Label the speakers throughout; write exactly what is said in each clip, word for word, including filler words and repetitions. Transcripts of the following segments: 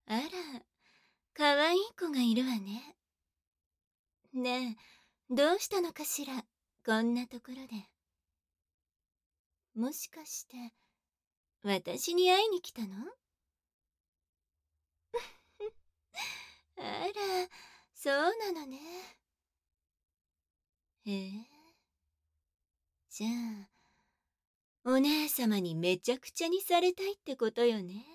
Speaker 1: あら、かわいい子がいるわね。ねえ、どうしたのかしら、こんなところで。もしかして、私に会いに来たの？あら、そうなのね。へえ。じゃあ、お姉様にめちゃくちゃにされたいってことよね。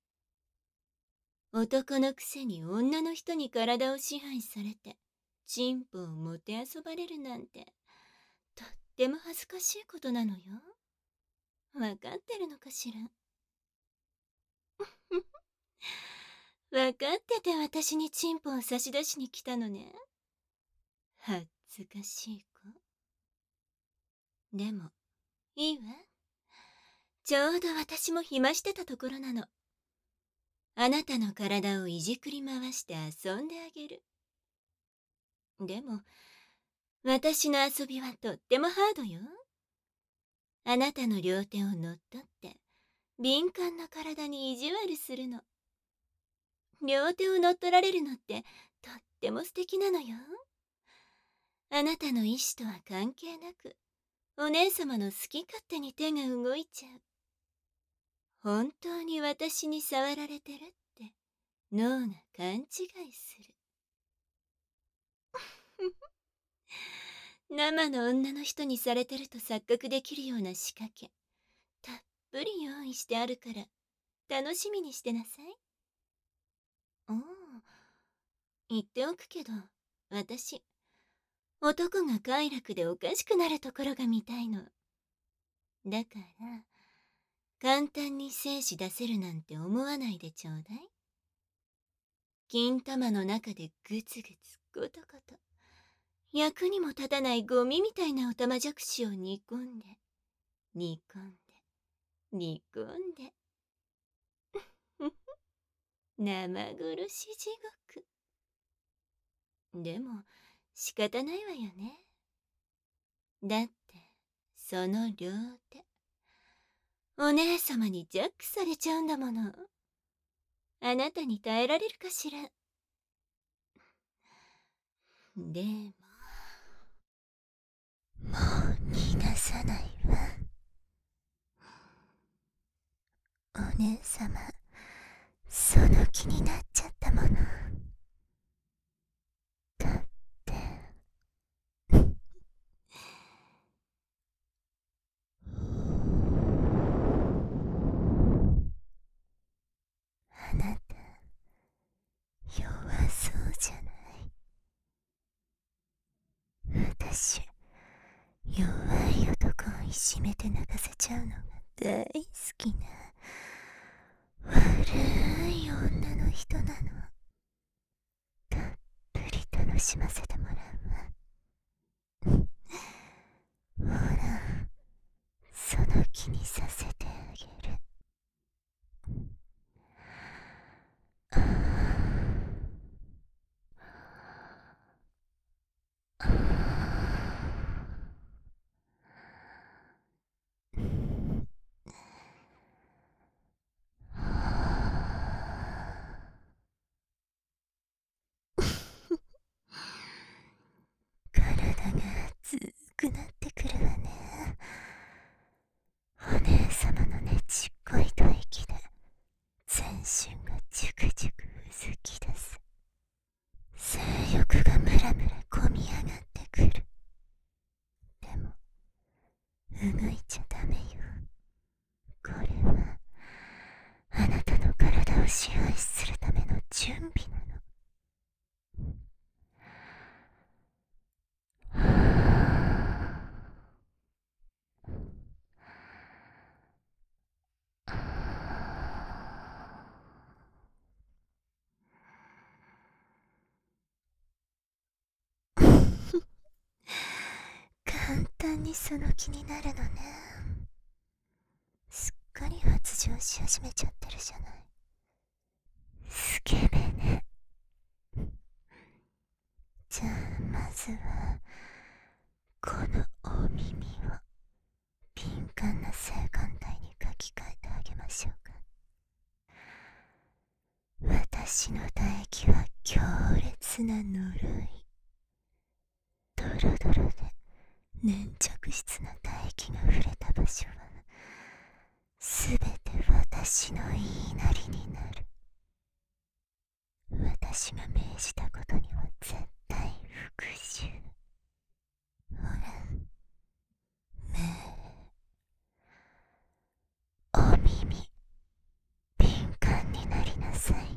Speaker 1: 男のくせに女の人に体を支配されて、チンポをもてあそばれるなんて、とっても恥ずかしいことなのよ。わかってるのかしら。わかってて私にチンポを差し出しに来たのね。恥ずかしい子。でも、いいわ。ちょうど私も暇してたところなの。あなたの体をいじくり回して遊んであげる。でも、私の遊びはとってもハードよ。あなたの両手を乗っ取って、敏感な体に意地悪するの。両手を乗っ取られるのってとっても素敵なのよ。あなたの意志とは関係なく、お姉様の好き勝手に手が動いちゃう。本当に私に触られてるって脳が勘違いする。生の女の人にされてると錯覚できるような仕掛け、たっぷり用意してあるから楽しみにしてなさい。おお、言っておくけど、私、男が快楽でおかしくなるところが見たいの。だから、簡単に精子出せるなんて思わないでちょうだい。金玉の中でグツグツゴトゴト、役にも立たないゴミみたいなオタマジャクシを煮込んで、煮込んで、煮込んで。生殺し地獄。でも、仕方ないわよね。だって、その両手、お姉様にジャックされちゃうんだもの。あなたに耐えられるかしら。でも、もう逃がさないわ。お姉様、その気になっちゃったもの。だって、あなた、弱そうじゃない。私、弱い男をいじめて泣かせちゃうのが大好きな悪い女の人なの。たっぷり楽しませてもらうわ。ほら、その気にさせてあげる。ああ、体が熱くなってくるわね。お姉様のねちっこい吐息で全身がジュクジュクうずき出す。性欲がムラムラこみ上がってくる。でも動いちゃダメよ。これはあなたの体を支配するための準備なの。簡単にその気になるのね。すっかり発情し始めちゃってるじゃない。スケベね。じゃあまずはこのお耳を敏感な性感帯に書き換えてあげましょうか。 私の唾液は強烈な呪い。ドロドロで粘着質な唾液が触れた場所はすべて私の言いなりになる。私が命じたことには絶対復讐。ほら、目、お耳、敏感になりなさい。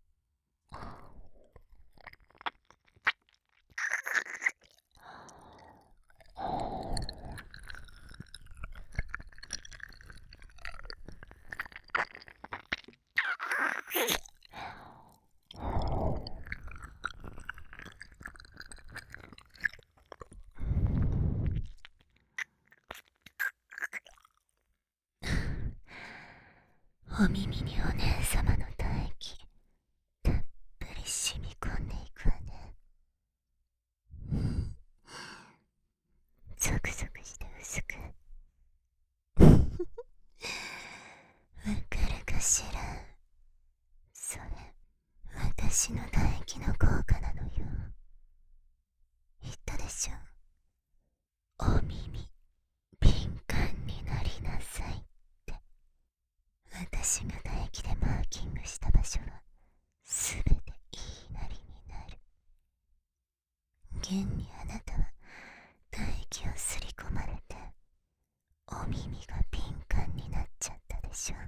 Speaker 1: お耳にお姉様の唾液たっぷり染み込んでいくわね。ゾクゾクして薄くわかるかしら。それ私の唾液の効果なのよ。言ったでしょ。お耳敏感になりなさいって。私が唾液でマーキングした場所はすべて言いなりになる。現にあなたは唾液をすり込まれてお耳が敏感になっちゃったでしょ。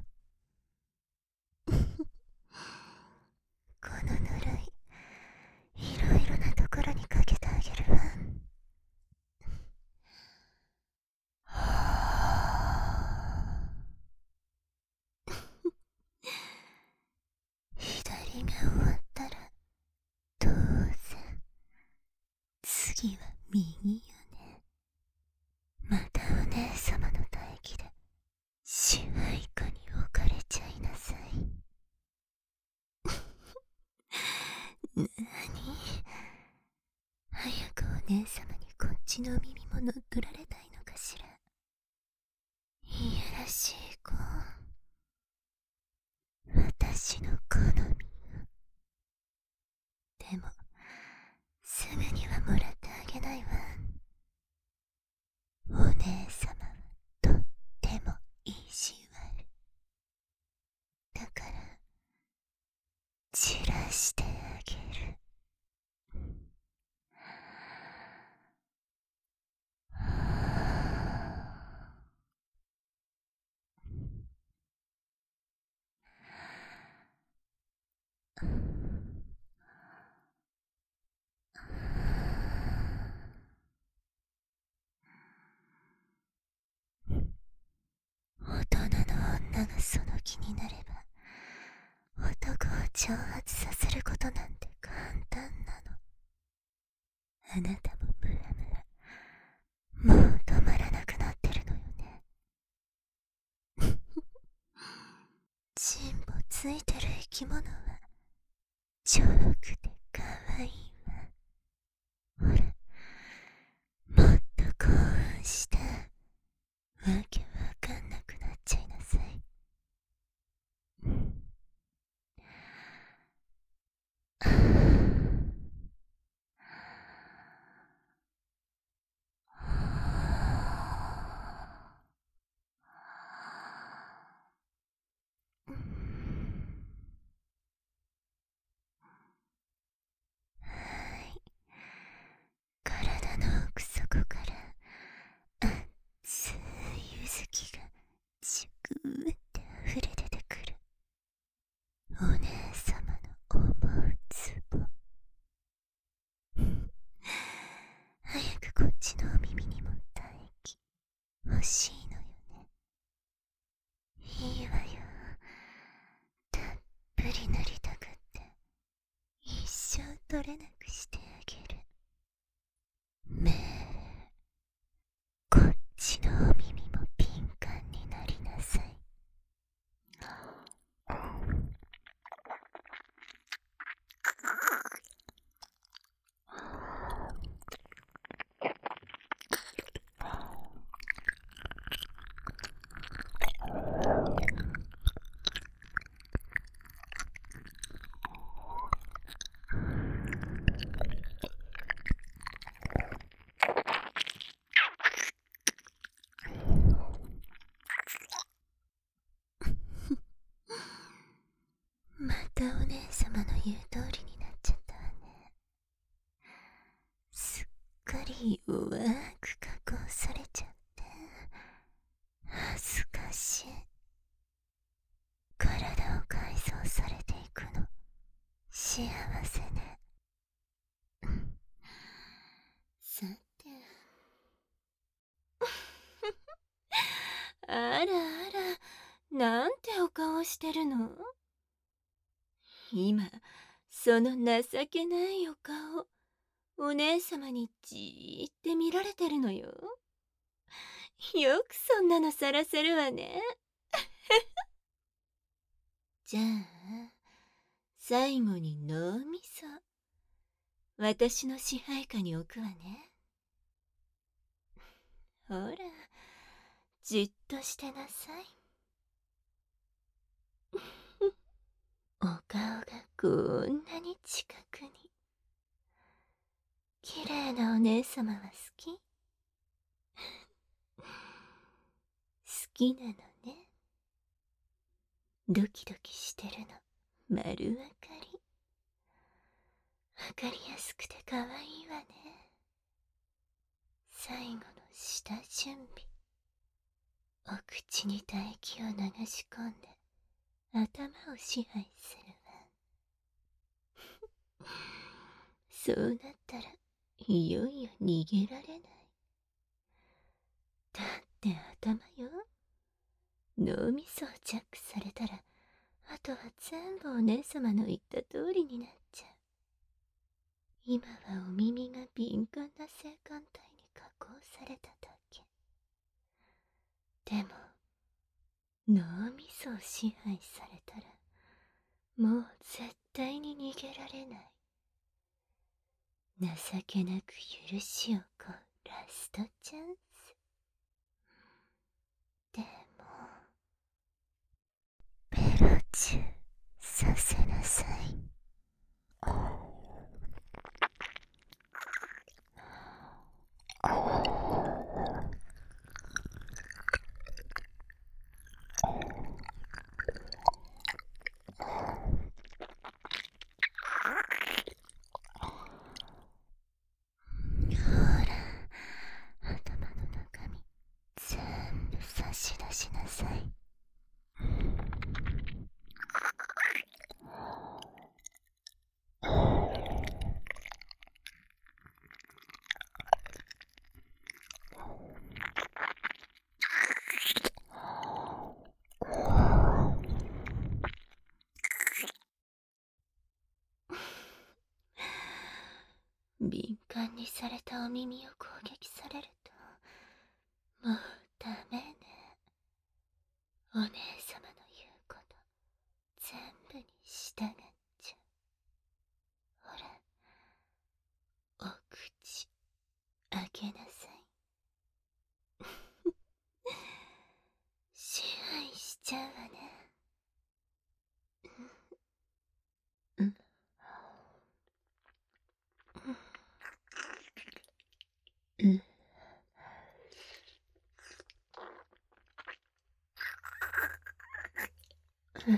Speaker 1: この呪い、いろいろなところにかけてあげるわ。左が終わったら当然次は右よね。またお姉様の唾液で支配下に置かれちゃいなさい。なに、早くお姉様にこっちの耳も乗っ取られたいのかしら。いやらしい子、私の好みよ。でもすぐにはもらってあげないわ。お姉様はとっても意地悪だから、散らしてあげる。大人の女がその気になれば男を挑発させることなんて簡単なの。あなたもムラムラもう止まらなくなってるのよね。チンポついてる生き物はちょろくてかわいいわ。ほら、もっと興奮してわけわかんなくなっちゃいなさい。体の奥底から熱いゆずきがジュクーって溢れ出てくる。お姉様の思うツボ。早くこっちのお耳にも唾液欲しいのよね。いいわよ、たっぷり塗りたくって一生取れなくしてあげる。めー、こっちのお耳も敏感になりなさい。 たお姉様の言う通りになっちゃったわね。すっかり弱く加工されちゃって恥ずかしい。体を改造されていくの幸せね。さてあらあら、なんてお顔してるの？今その情けないお顔、お姉様にじーって見られてるのよ。よくそんなのさらせるわね。じゃあ最後に脳みそ、私の支配下に置くわね。ほら、じっとしてなさい。お顔がこんなに近くに。綺麗なお姉様は好き？好きなのね。ドキドキしてるの丸わかり。わかりやすくてかわいいわね。最後の下準備。お口に唾液を流し込んで頭を支配するわ。そうなったらいよいよ逃げられない。だって頭よ。脳みそをジャックされたらあとは全部お姉様の言った通りになっちゃう。今はお耳が敏感な性感帯に加工されただけ。でも脳みそを支配されたらもう絶対に逃げられない。情けなく許しをこうラストチャンス。でもベロチューさせなさい。ほら、頭の中身全部差し出しなさい。敏感にされたお耳を攻撃されるともうダメね。お姉様の言うこと全部に従っちゃう。ほら、お口開けなさい。支配しちゃうわね。うん。うん。うん。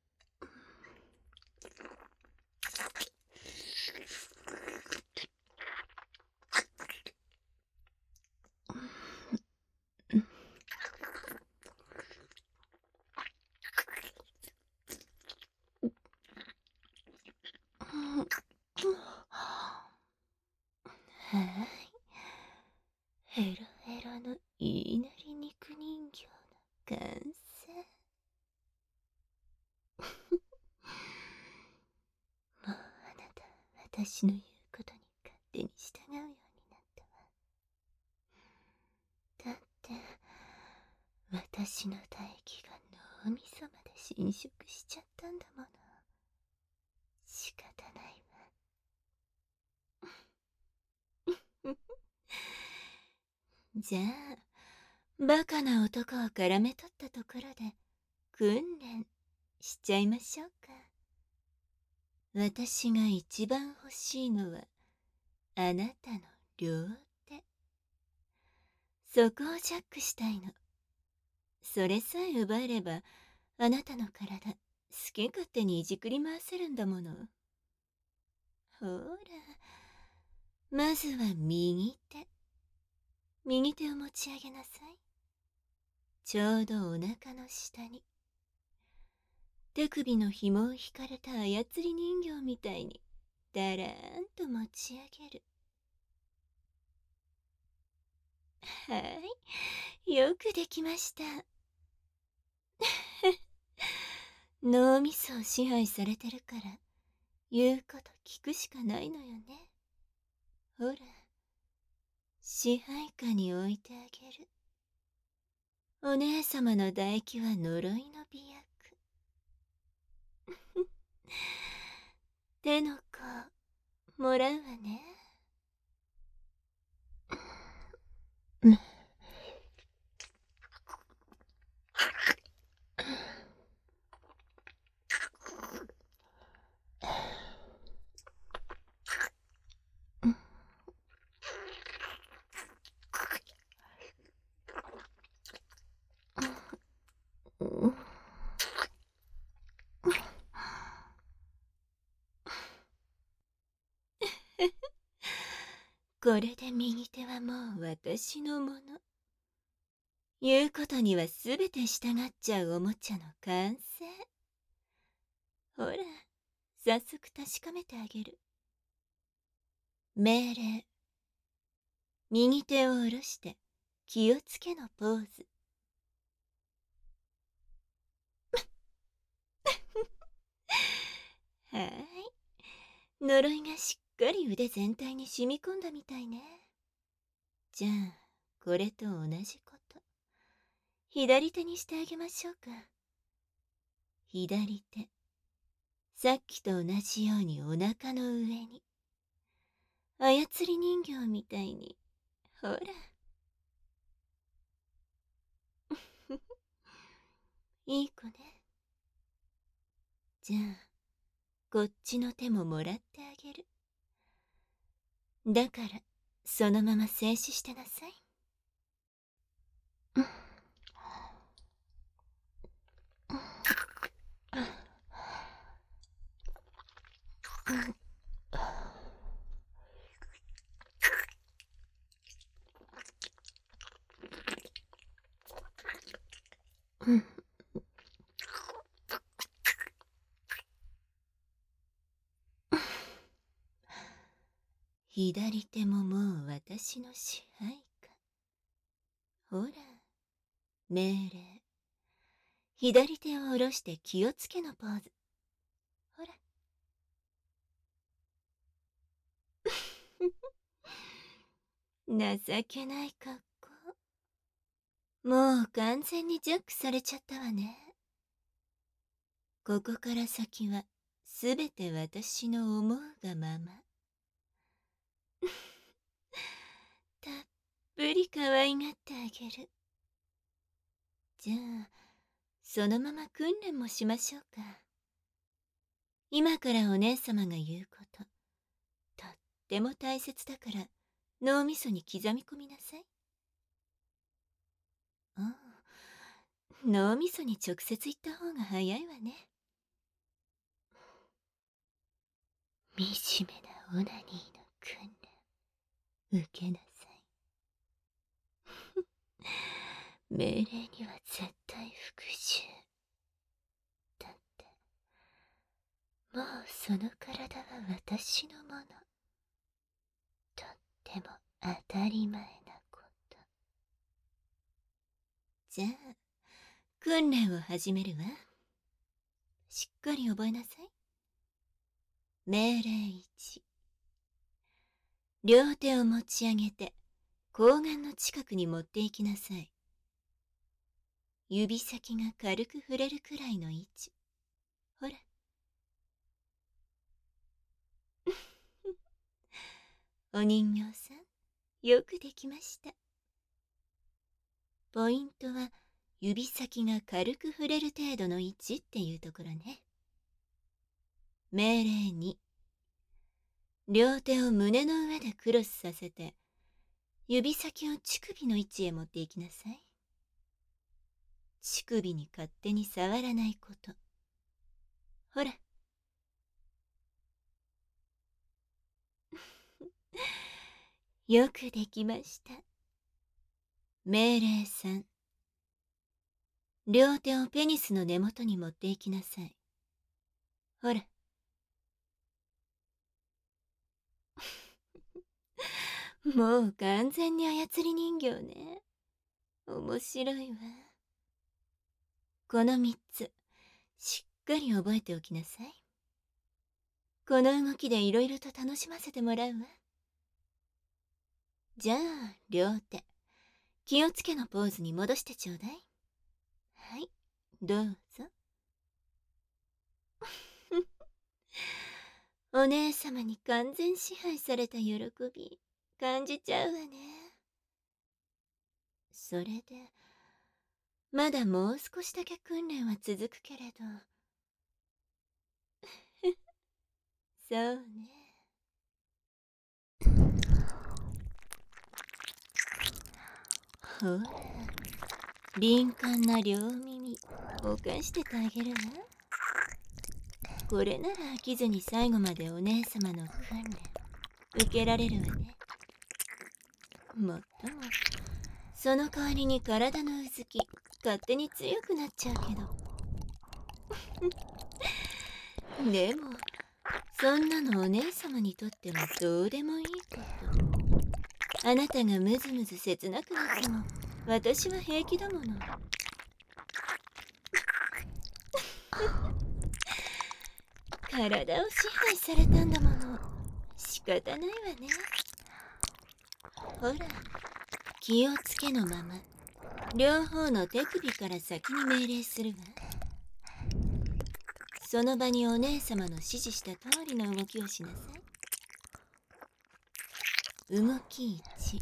Speaker 1: はい。ヘロヘロの言いなり肉人形の完成。もうあなた、私の言うことに勝手に従うようになったわ。だって、私の唾液が脳みそまで侵食しちゃったんだもの。仕方ないわ。じゃあ、バカな男を絡め取ったところで、訓練しちゃいましょうか。私が一番欲しいのは、あなたの両手。そこをジャックしたいの。それさえ奪えれば、あなたの体、 き勝手にいじくり回せるんだもの。ほら、まずは右手。右手を持ち上げなさい。ちょうどお腹の下に。手首の紐を引かれた操り人形みたいに、だらーんと持ち上げる。はい、よくできました。脳みそを支配されてるから、言うこと聞くしかないのよね。ほら、支配下に置いてあげる。お姉様の唾液は呪いの美薬。手の甲、もらうわね。これで右手はもう私のもの。言うことにはすべて従っちゃうおもちゃの完成。ほら、早速確かめてあげる。命令。右手を下ろして気をつけのポーズ。はーい。呪いがしっかり腕全体に染み込んだみたいね。じゃあ、これと同じこと。左手にしてあげましょうか。左手。さっきと同じようにお腹の上に。操り人形みたいに。ほら。いい子ね。じゃあ、こっちの手ももらってあげる。だから、そのまま静止してなさい。左手ももう私の支配下。ほら、命令。左手を下ろして気をつけのポーズ。ほら。情けない格好。もう完全にジャックされちゃったわね。ここから先はすべて私の思うがまま。たっぷり可愛がってあげる。じゃあ、そのまま訓練もしましょうか。今からお姉様が言うこと、とっても大切だから脳みそに刻み込みなさい。ああ、脳みそに直接言った方が早いわね。惨めなオナニーの訓練、受けなさい。命令には絶対服従。だって、もうその体は私のもの。とっても当たり前なこと。じゃあ、訓練を始めるわ。しっかり覚えなさい。命令いち。両手を持ち上げて、睾丸の近くに持っていきなさい。指先が軽く触れるくらいの位置。ほら。お人形さん、よくできました。ポイントは、指先が軽く触れる程度の位置っていうところね。命令に。両手を胸の上でクロスさせて、指先を乳首の位置へ持っていきなさい。乳首に勝手に触らないこと。 ほら。よくできました。命令さん。両手をペニスの根元に持っていきなさい。ほら。もう完全に操り人形ね。面白いわ。この三つ、しっかり覚えておきなさい。この動きでいろいろと楽しませてもらうわ。じゃあ、両手。気をつけのポーズに戻してちょうだい。はい、どうぞ。お姉様に完全支配された喜び、感じちゃうわね。それで、まだもう少しだけ訓練は続くけれど。そうね。ほら、敏感な両耳、おかしててあげるわ。これなら飽きずに最後までお姉様の訓練、受けられるわね。もっとも、その代わりに体のうずき、勝手に強くなっちゃうけど。でも、そんなのお姉様にとってはどうでもいいこと。あなたがムズムズ切なくなっても、私は平気だもの。体を支配されたんだもの。仕方ないわね。ほら、気をつけのまま、両方の手首から先に命令するわ。その場にお姉様の指示した通りの動きをしなさい。動きいち。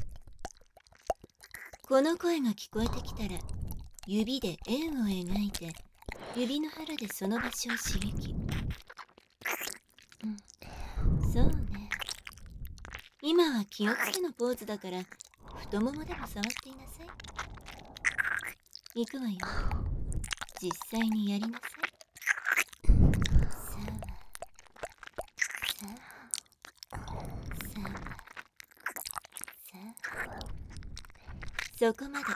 Speaker 1: この声が聞こえてきたら、指で円を描いて、指の腹でその場所を刺激。うん、そうね。今は気をつけのポーズだから、太ももでも触っていなさい。行くわよ。実際にやりなさい。さあ、さあ、さあ、さあ。そこまで。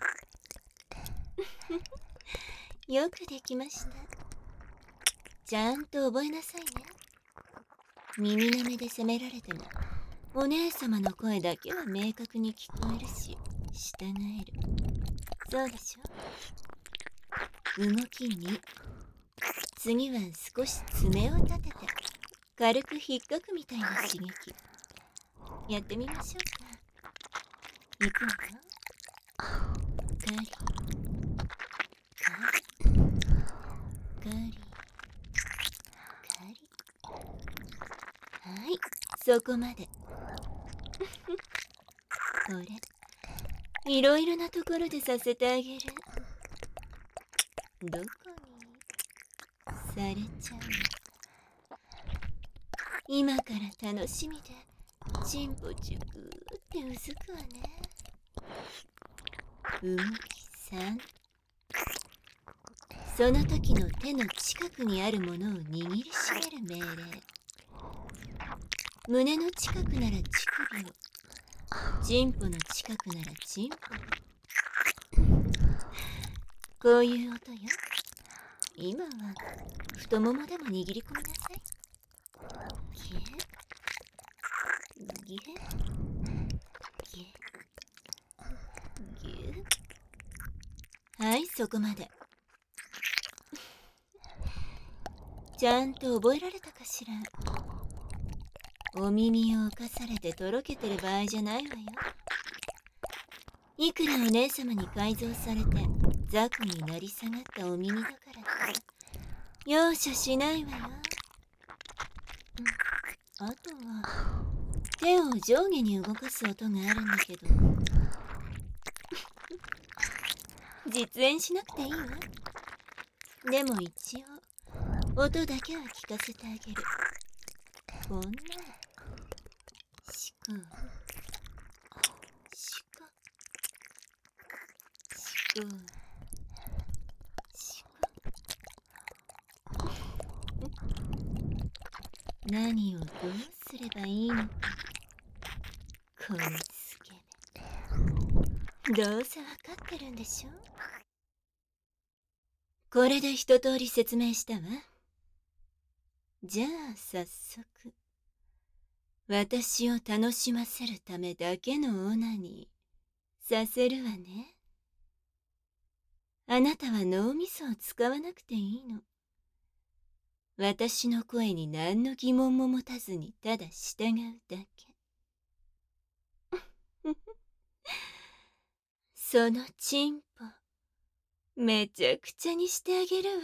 Speaker 1: よくできました。ちゃんと覚えなさいね。耳なめで責められても、お姉様の声だけは明確に聞こえるし、従える。そうでしょ。動きに。次は少し爪を立てて、軽く引っかくみたいな刺激。やってみましょうか。いくわよ。カリ、カリ、カリ、カリ。はい、そこまで。これ、いろいろなところでさせてあげる。どこにされちゃうの。今から楽しみで、チンポチュクーってうずくわね。動きさん。その時の手の近くにあるものを握りしめる命令。胸の近くなら乳首を、チンポの近くならチンポを。こういう音よ。今は太ももでも握り込みなさい。ギュッギュッギュッギュッ。はい、そこまで。ちゃんと覚えられたかしら。お耳を侵されてとろけてる場合じゃないわよ。いくらお姉様に改造されて雑魚になり下がったお耳だから容赦しないわよ。うん、あとは手を上下に動かす音があるんだけど実演しなくていいわ。でも一応音だけは聞かせてあげる。こんなしかしかしかしか何をどうすればいいのか。このスケベ。どうせわかってるんでしょ。これで一通り説明したわ。じゃあ早速、私を楽しませるためだけのオナにさせるわね。あなたは脳みそを使わなくていいの。私の声に何の疑問も持たずにただ従うだけ。そのチンポ、めちゃくちゃにしてあげるわ。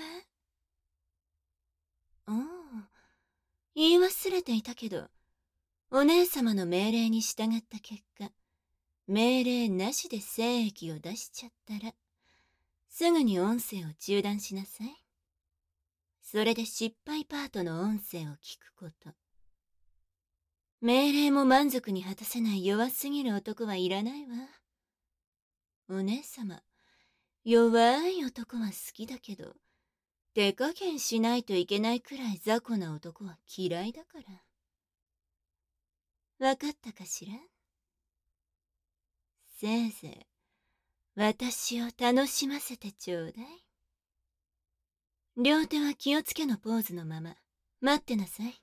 Speaker 1: おお、言い忘れていたけど、お姉様の命令に従った結果、命令なしで精液を出しちゃったら、すぐに音声を中断しなさい。それで失敗パートの音声を聞くこと。命令も満足に果たせない弱すぎる男はいらないわ。お姉様、弱い男は好きだけど、手加減しないといけないくらい雑魚な男は嫌いだから。わかったかしら？せいぜい、私を楽しませてちょうだい。両手は気をつけのポーズのまま、待ってなさい。